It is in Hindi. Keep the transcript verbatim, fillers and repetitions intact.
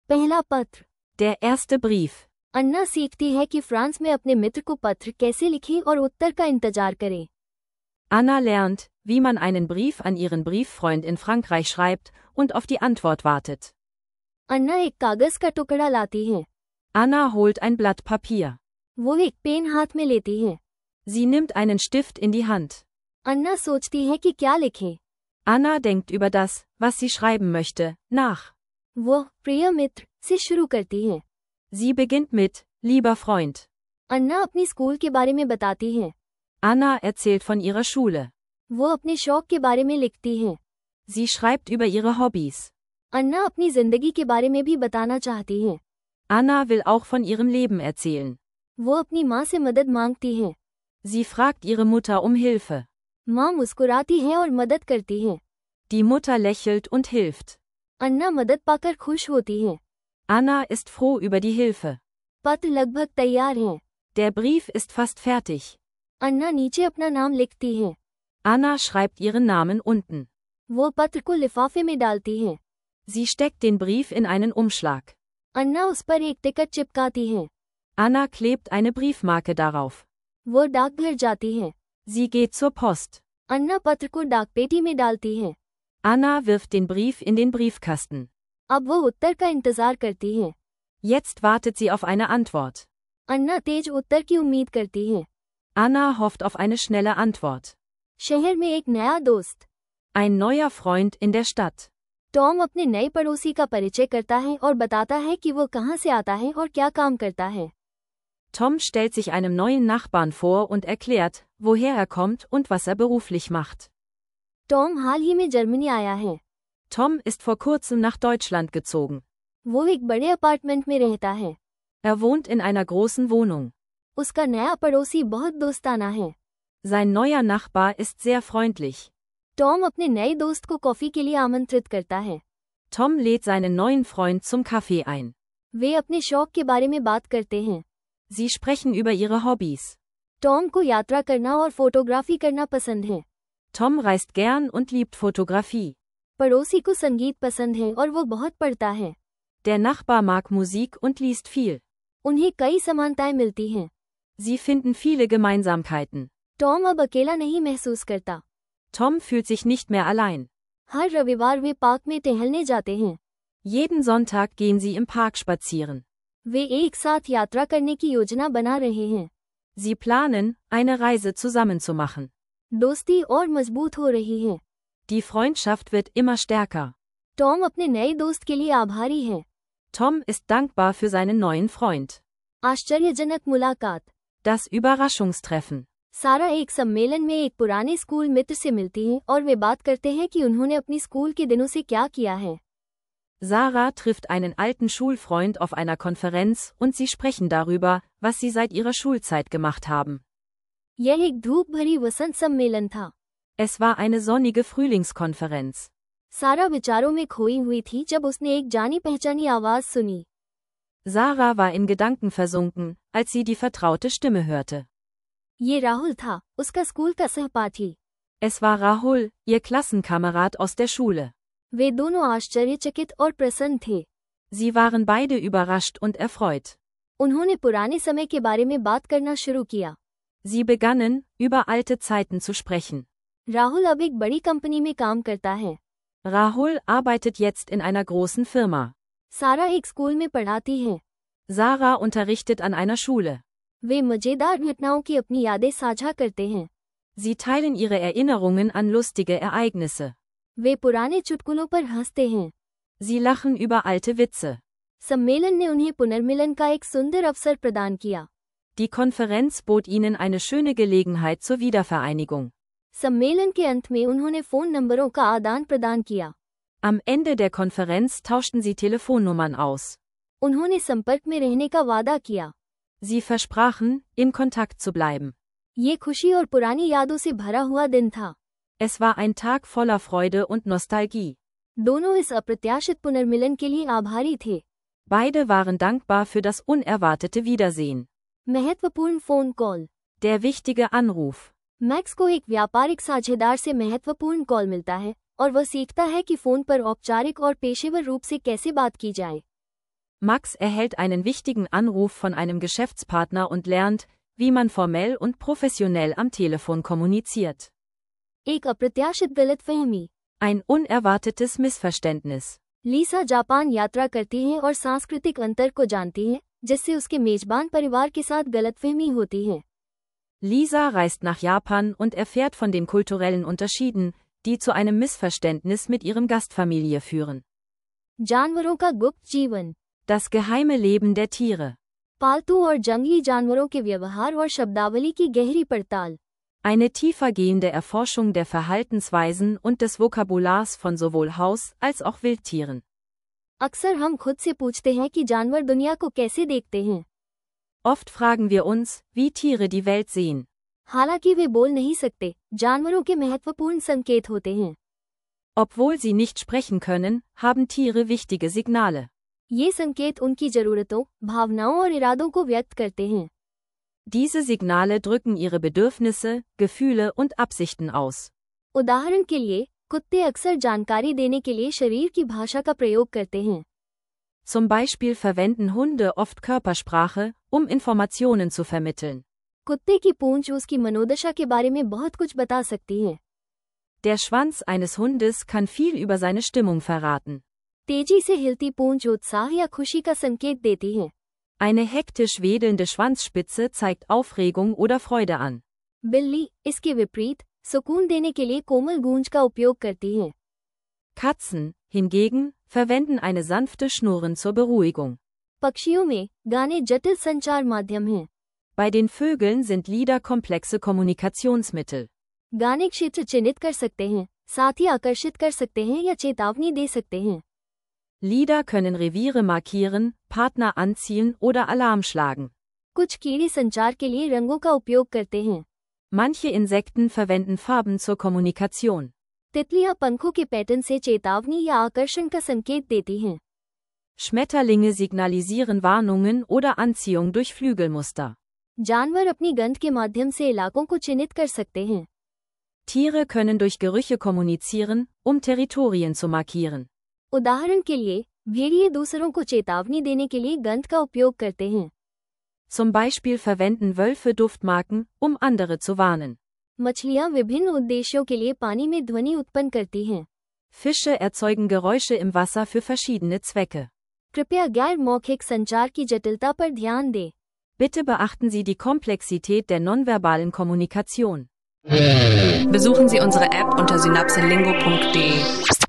पहला पत्र। Der erste Brief. अन्ना सीखती है कि फ्रांस में अपने मित्र को पत्र कैसे लिखें और उत्तर का इंतजार करें। Anna lernt, wie man einen Brief an ihren Brieffreund in Frankreich schreibt und auf die Antwort wartet. अन्ना एक कागज का टुकड़ा लाती है। Anna holt ein Blatt Papier. वो एक पेन हाथ में लेती है। Sie nimmt einen Stift in die Hand. अन्ना सोचती है कि क्या लिखे। Anna denkt über das, was sie schreiben möchte, nach. वो प्रिय मित्र से शुरू करती है। Sie beginnt mit, lieber Freund. अन्ना अपनी स्कूल के बारे में बताती है। Anna erzählt von ihrer Schule. वो अपने शौक के बारे में लिखती है। Sie schreibt über ihre Hobbys. अन्ना अपनी जिंदगी के बारे में भी बताना चाहती है। Anna will auch von ihrem Leben erzählen. वो अपनी माँ से मदद मांगती है। Sie fragt ihre Mutter um Hilfe. माँ मुस्कुराती है और मदद करती है। Die Mutter lächelt und hilft. अन्ना मदद पाकर खुश होती है। Anna ist froh über die Hilfe. पत्र लगभग तैयार है। Der Brief ist fast fertig. अन्ना नीचे अपना नाम लिखती है। Anna schreibt ihren Namen unten. वो पत्र को लिफाफे में डालती है। Sie steckt den Brief in einen Umschlag. अन्ना उस पर एक टिकट चिपकाती है। Anna klebt eine Briefmarke darauf. वो डाकघर जाती है। Sie geht zur Post. अन्ना पत्र को डाकपेटी में डालती है। Anna wirft den Brief in den Briefkasten. अब वो उत्तर का इंतजार करती है। Jetzt wartet sie auf eine Antwort. अन्ना तेज उत्तर की उम्मीद करती है। Anna hofft auf eine schnelle Antwort. शहर में एक नया दोस्त। Ein neuer Freund in der Stadt. Tom अपने नए पड़ोसी का परिचय करता है और बताता है कि वो कहाँ से आता है और क्या काम करता है। Tom stellt sich einem neuen Nachbarn vor und erklärt, woher er kommt und was er beruflich macht. Tom हाल ही में जर्मनी आया है। Tom ist vor kurzem nach Deutschland gezogen. वो एक बड़े अपार्टमेंट में रहता है। Er wohnt in einer großen Wohnung. उसका नया पड़ोसी बहुत दोस्ताना है। Sein neuer Nachbar ist sehr freundlich. Tom अपने नए दोस्त को कॉफी के लिए आमंत्रित करता है। Tom lädt seinen neuen Freund zum Kaffee ein. वे अपने शौक के बारे में बात करते हैं। Sie sprechen über ihre Hobbys. Tom को यात्रा करना और फोटोग्राफी करना पसंद है। Tom reist gern und liebt Fotografie. पड़ोसी को संगीत पसंद है और वो बहुत पढ़ता है। Der Nachbar mag Musik und liest viel. उन्हें कई समानताएं मिलती हैं। Sie finden viele Gemeinsamkeiten. Tom अब अकेला नहीं महसूस करता। Tom fühlt sich nicht mehr allein. हर रविवार वे पार्क में टहलने जाते हैं। Jeden Sonntag gehen sie im Park spazieren. वे एक साथ यात्रा करने की योजना बना रहे हैं। Sie planen, eine Reise zusammen zu machen. दोस्ती और मजबूत हो रही है। Die Freundschaft wird immer stärker. Tom अपने नए दोस्त के लिए आभारी है। Tom ist dankbar für seinen neuen Freund. आश्चर्यजनक मुलाकात। Das Überraschungstreffen. सारा एक सम्मेलन में एक पुराने स्कूल मित्र से मिलती है और वे बात करते हैं कि उन्होंने अपनी स्कूल के दिनों से क्या किया है। Sarah trifft einen alten Schulfreund auf einer Konferenz und sie sprechen darüber, was sie seit ihrer Schulzeit gemacht haben. यह एक धूप भरी वसंत सम्मेलन था। Es war eine sonnige Frühlingskonferenz. सारा विचारों में खोई हुई थी जब उसने एक जानी पहचानी आवाज सुनी। Sarah war in Gedanken versunken, als sie die vertraute Stimme hörte. ये राहुल था, उसका स्कूल का सहपाठी। Es war Rahul, ihr Klassenkamerad aus der Schule. वे दोनों आश्चर्यचकित और प्रसन्न थे। Sie waren beide überrascht und erfreut. उन्होंने पुराने समय के बारे में बात करना शुरू किया। Sie begannen, über alte Zeiten zu sprechen. Rahul अब एक बड़ी कंपनी में काम करता है। Rahul arbeitet jetzt in einer großen Firma. सारा एक स्कूल में पढ़ाती है। Sarah unterrichtet an einer Schule. वे मजेदार घटनाओं की अपनी यादें साझा करते हैं। Sie teilen ihre Erinnerungen an lustige Ereignisse. वे पुराने चुटकुलों पर हंसते हैं। Sie lachen über alte Witze. सम्मेलन ने उन्हें पुनर्मिलन का एक सुंदर अवसर प्रदान किया। Die Konferenz bot ihnen eine schöne Gelegenheit zur Wiedervereinigung. सम्मेलन के अंत में उन्होंने फोन नंबरों का आदान प्रदान किया। Am Ende der Konferenz tauschten sie Telefonnummern aus. उन्होंने संपर्क में रहने का वादा किया। Sie versprachen, in Kontakt zu bleiben. ये खुशी और पुरानी यादों से भरा हुआ दिन था। Es war ein Tag voller Freude und Nostalgie. दोनों इस अप्रत्याशित पुनर्मिलन के लिए आभारी थे। Beide waren dankbar für das unerwartete Wiedersehen. महत्वपूर्ण phone call. Der wichtige Anruf. Max को एक व्यापारिक साझेदार से महत्वपूर्ण कॉल मिलता है और वह सीखता है कि फोन पर औपचारिक और पेशेवर रूप से कैसे बात की जाए। Max erhält einen wichtigen Anruf von einem Geschäftspartner und lernt, wie man formell und professionell am Telefon kommuniziert. एक अप्रत्याशित गलतफहमी। Ein unerwartetes Missverständnis. लीसा जापान यात्रा करती है और सांस्कृतिक अंतर को जानती है, जिससे उसके मेजबान परिवार के साथ गलतफहमी होती है। Lisa reist nach Japan und erfährt von den kulturellen Unterschieden, die zu einem Missverständnis mit ihrem Gastfamilie führen. जानवरों का गुप्त जीवन। Das geheime Leben der Tiere. पालतू और जंगली जानवरों के व्यवहार और शब्दावली की गहरी पड़ताल। Eine tiefergehende Erforschung der Verhaltensweisen und des Vokabulars von sowohl Haus- als auch Wildtieren. अक्सर हम खुद से पूछते हैं कि जानवर दुनिया को कैसे देखते हैं। Oft fragen wir uns, wie Tiere die Welt sehen. हालांकि वे बोल नहीं सकते, जानवरों के महत्वपूर्ण संकेत होते हैं। Obwohl sie nicht sprechen können, haben Tiere wichtige Signale. ये संकेत उनकी जरूरतों, भावनाओं और इरादों को व्यक्त करते हैं। Diese Signale drücken ihre Bedürfnisse, Gefühle und Absichten aus. उदाहरण के लिए, कुत्ते अक्सर जानकारी देने के लिए शरीर की भाषा का प्रयोग करते हैं। Zum Beispiel verwenden Hunde oft Körpersprache, um Informationen zu vermitteln. कुत्ते की पूंछ उसकी मनोदशा के बारे में बहुत कुछ बता सकती है। Der Schwanz eines Hundes kann viel über seine Stimmung verraten. तेजी से हिलती पूंछ उत्साह या खुशी का संकेत देती है। Eine hektisch wedelnde Schwanzspitze zeigt Aufregung oder Freude an. बिल्ली, इसके विपरीत, सुकून देने के लिए कोमल गूंज का उपयोग करती है। Katzen, hingegen, verwenden eine sanfte Schnurren zur Beruhigung. पक्षियों में, गाने जटिल संचार माध्यम हैं। Bei den Vögeln sind Lieder komplexe Kommunikationsmittel. गाने क्षेत्र चिन्हित कर सकते हैं, साथ ही आकर्षित कर सकते हैं या चेतावनी दे सकते हैं। Lieder können Reviere markieren, Partner anziehen oder Alarm schlagen. कुछ कीड़े संचार के लिए रंगों का उपयोग करते हैं। Manche Insekten verwenden Farben zur Kommunikation. तितलियां पंखों के पैटर्न से चेतावनी या आकर्षण का संकेत देती हैं। Schmetterlinge signalisieren Warnungen oder Anziehung durch Flügelmuster. जानवर अपनी गंध के माध्यम से इलाकों को चिन्हित कर सकते हैं। Tiere können durch Gerüche kommunizieren, um Territorien zu markieren. उदाहरण के लिए, भेड़िए दूसरों को चेतावनी देने के लिए गंध का उपयोग करते हैं। Zum Beispiel verwenden Wölfe Duftmarken, um andere zu warnen. मछलियां विभिन्न उद्देश्यों के लिए पानी में ध्वनि उत्पन्न करती हैं। Fische erzeugen Geräusche im Wasser für verschiedene Zwecke. कृपया गैर मौखिक संचार की जटिलता पर ध्यान दें। Bitte beachten Sie die Komplexität der nonverbalen Kommunikation. Besuchen Sie unsere App unter synapselingo punkt de.